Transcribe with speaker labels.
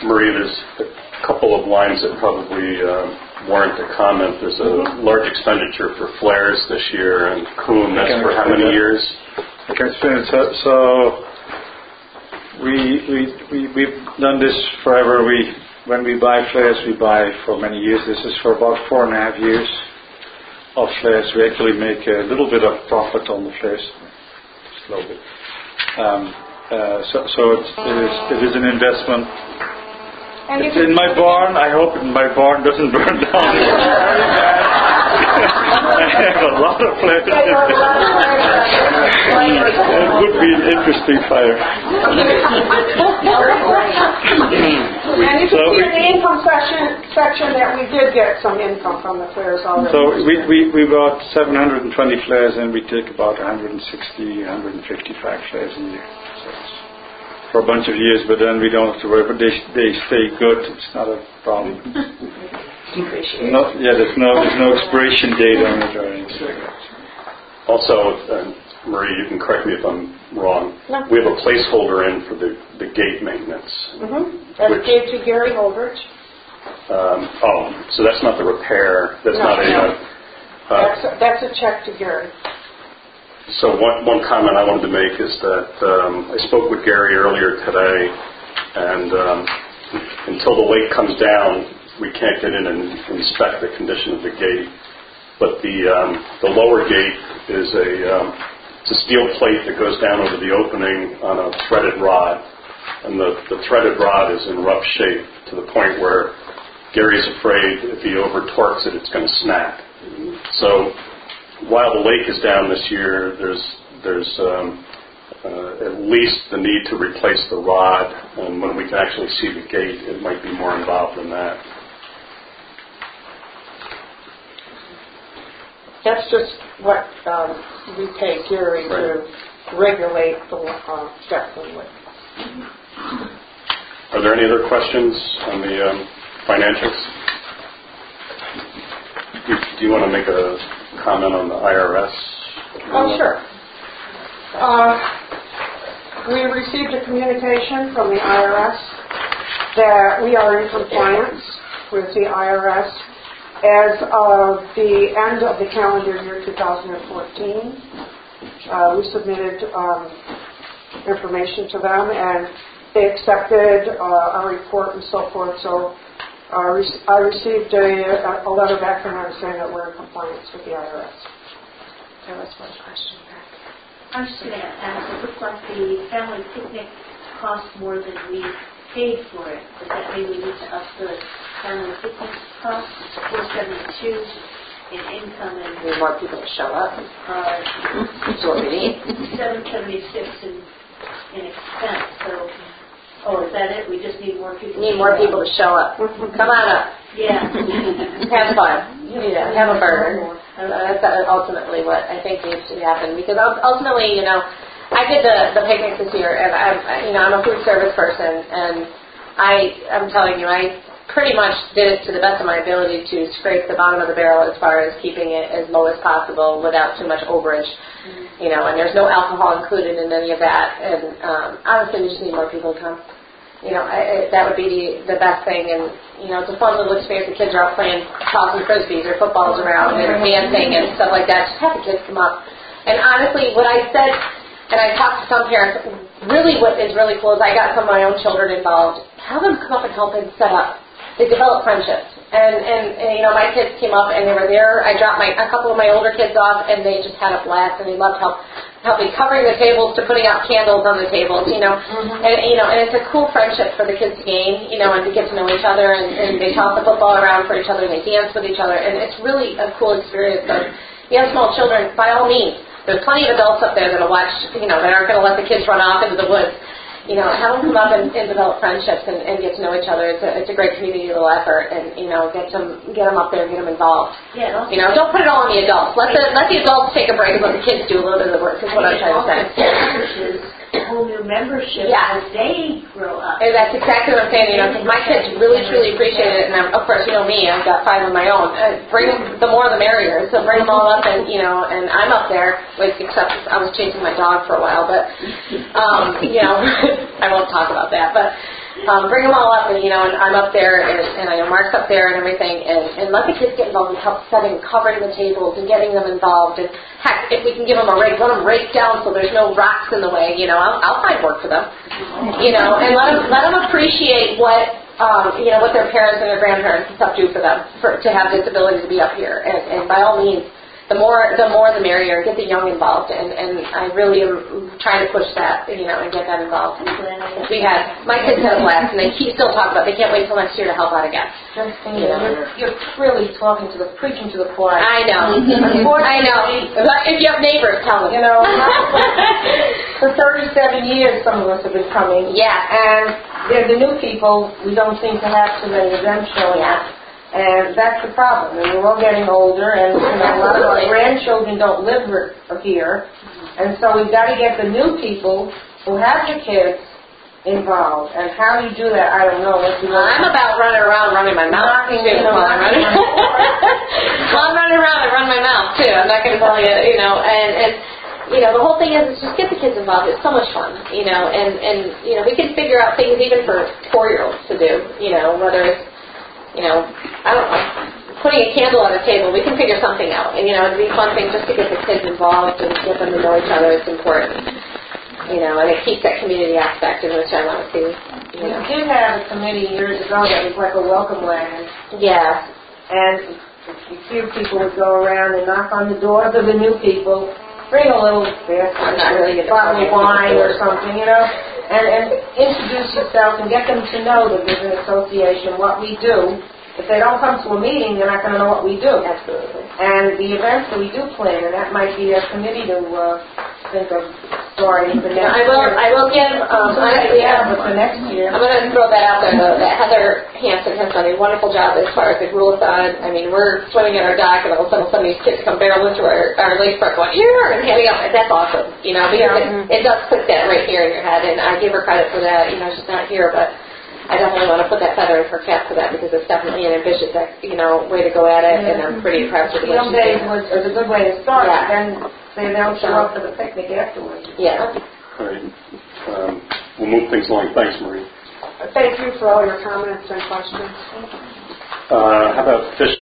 Speaker 1: Maria, there's a couple of lines that probably warrant a comment. There's a large expenditure for flares this year, and Coombe, that's for how many years?
Speaker 2: I can explain it. So we've done this forever. When we buy flares, we buy for many years. This is for about 4.5 years of flares. We actually make a little bit of profit on the flares, just a little bit. So it is an investment. It's in my barn. I hope my barn doesn't burn down. It's very bad. I have a lot of flares. It would be an interesting fire.
Speaker 3: And you can see in the income section that we did get some income from the flares already.
Speaker 2: So we bought 720 flares, and we take about 155 flares a year. So it's for a bunch of years, but then we don't have to worry. But they stay good. It's not a problem. There's no expiration date on it or anything.
Speaker 1: Also, Marie, you can correct me if I'm wrong.
Speaker 3: No.
Speaker 1: We have a placeholder in for the gate maintenance.
Speaker 3: Mm-hmm. That's paid to Gary Holdridge.
Speaker 1: So that's not the repair. That's
Speaker 3: that's a check to Gary.
Speaker 1: So one comment I wanted to make is that I spoke with Gary earlier today, and until the lake comes down, we can't get in and inspect the condition of the gate. But the lower gate is it's a steel plate that goes down over the opening on a threaded rod, and the threaded rod is in rough shape to the point where Gary's afraid if he over torques it, it's going to snap. So while the lake is down this year, there's at least the need to replace the rod, and when we can actually see the gate, it might be more involved than that.
Speaker 3: That's just what we pay Gary to regulate the depth and width.
Speaker 1: Are there any other questions on the financials? Do you want to make a comment on the IRS?
Speaker 3: Oh, sure. We received a communication from the IRS that we are in compliance with the IRS as of the end of the calendar year 2014. We submitted information to them, and they accepted our report and so forth. So I received a letter back from them saying that we're in compliance with the IRS.
Speaker 4: There was one question back.
Speaker 5: I was just going to ask, it looks like the family picnic cost more than we paid for it. Does that mean we need to up the family picnic cost? $472 in income and...
Speaker 4: We need more people to show up. That's what we need.
Speaker 5: $776 in expense. So, is that it? We just need more people.
Speaker 4: We need more people to show up. Come on up.
Speaker 5: Yeah.
Speaker 4: Have fun. Yeah. Have a burger. That's ultimately what I think needs to happen, because ultimately, I did the picnic this year, and I'm a food service person, and I'm telling you, I pretty much did it to the best of my ability to scrape the bottom of the barrel as far as keeping it as low as possible without too much overage. And there's no alcohol included in any of that, and honestly, we just need more people to come. That would be the best thing, and it's a fun little experience. The kids are out playing tossing frisbees or footballs around and dancing and stuff like that. Just have the kids come up. And honestly, what I said, and I talked to some parents, really what is really cool is I got some of my own children involved. Have them come up and help and set up. They develop friendships. And my kids came up and they were there. I dropped a couple of my older kids off, and they just had a blast, and they loved helping covering the tables to putting out candles on the tables, And it's a cool friendship for the kids to gain, and to get to know each other, and they toss the football around for each other, and they dance with each other, and it's really a cool experience. So, you have small children, by all means, there's plenty of adults up there that'll watch, that aren't going to let the kids run off into the woods. Have them come up and develop friendships and get to know each other. It's a great community little effort, and get them up there and get them involved.
Speaker 5: Yeah.
Speaker 4: Don't put it all on the adults. Let the adults take a break and let the kids do a little bit of the work. Is what I'm trying to say.
Speaker 5: A whole new membership as they grow up.
Speaker 4: And that's exactly what I'm saying. My kids really truly appreciate it, and of course, me, I've got 5 of my own. Bring them, the more the merrier. So bring them all up, and and I'm up there. Except I was chasing my dog for a while, but I won't talk about that. But bring them all up, and and I'm up there, and I know Mark's up there and everything, and let the kids get involved in help setting, covering the tables, and getting them involved. And heck, if we can give them a rake, let them rake down so there's no rocks in the way. I'll find work for them. And let them appreciate what what their parents and their grandparents and stuff do for them to have this ability to be up here. And by all means, the more the merrier. Get the young involved, and I really am trying to push that, and get them involved. My kids had a blast, and they still talk about it. They can't wait till next year to help out again.
Speaker 6: You're really preaching to the choir.
Speaker 4: I know. I know. If you have neighbors, tell them.
Speaker 6: For 37 years, some of us have been coming.
Speaker 4: Yeah.
Speaker 6: And they're the new people. We don't seem to have too many of them showing up. And that's the problem. And we're all getting older, and a lot of our grandchildren don't live here. And so we've got to get the new people who have the kids involved. And how do you do that? I don't know.
Speaker 4: I'm about running around, running my mouth. I'm running around and run my mouth too. I'm not going to tell you, and the whole thing is just get the kids involved. It's so much fun, and we can figure out things even for 4-year-olds to do, whether it's I don't know, putting a candle on a table, we can figure something out. And, it'd be a fun thing just to get the kids involved and get them to know each other. It's important. And it keeps that community aspect in which I want to see.
Speaker 6: We did have a committee years ago that was like a welcome wagon.
Speaker 4: Yeah.
Speaker 6: And a few people would go around and knock on the doors of the new people, bring a little bottle of wine or something, and introduce yourself and get them to know that there's an association, what we do. If they don't come to a meeting, they're not going to know what we do.
Speaker 4: Absolutely.
Speaker 6: And the events that we do plan, and that might be a committee to think of starting for next year.
Speaker 4: I will give, honestly,
Speaker 6: but for next year.
Speaker 4: I'm going to throw that out there, though, that Heather Hansen has done a wonderful job as far as the rule of thumb. I mean, we're swimming in our dock, and all of a sudden some of these kids come barrel into our lakefront going, here, and handing out. That's awesome, because it does put that right here in your head, and I give her credit for that. She's not here, but I definitely want to put that feather in her cap for that, because it's definitely an ambitious, way to go at it, and I'm pretty impressed with what she's doing.
Speaker 6: Was a good way to start, and they don't show up for the picnic afterwards.
Speaker 4: Yeah.
Speaker 1: All right. We'll move things along. Thanks, Marie.
Speaker 3: Thank you for all your comments and questions.
Speaker 1: How about fish?